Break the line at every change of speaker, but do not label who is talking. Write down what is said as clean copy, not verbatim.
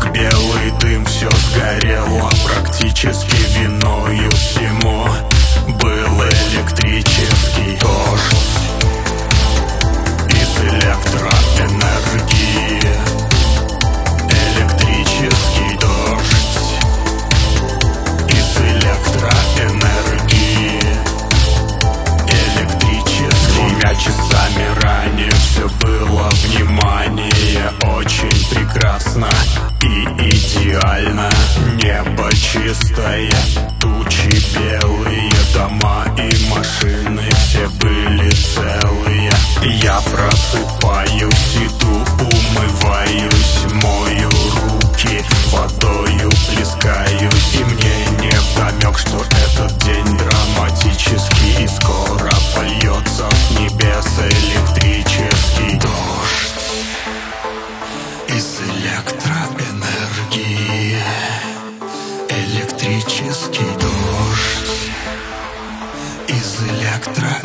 белый дым, все сгорело. Практически виною всему был электрический дождь из электроэнергии. Электрический дождь из электроэнергии. Электрический. Двумя часами ранее все было внимание очень прекрасно и идеально. Небо чистое, тучи белые, дома и машины все были целые. Я просыпаюсь, иду, умываюсь, мою руки, водою плескаюсь. И мне невдомек, что этот день драматический, и скоро польется с небес электрический дождь из электроэнергии. Электрический дождь из электроэнергии.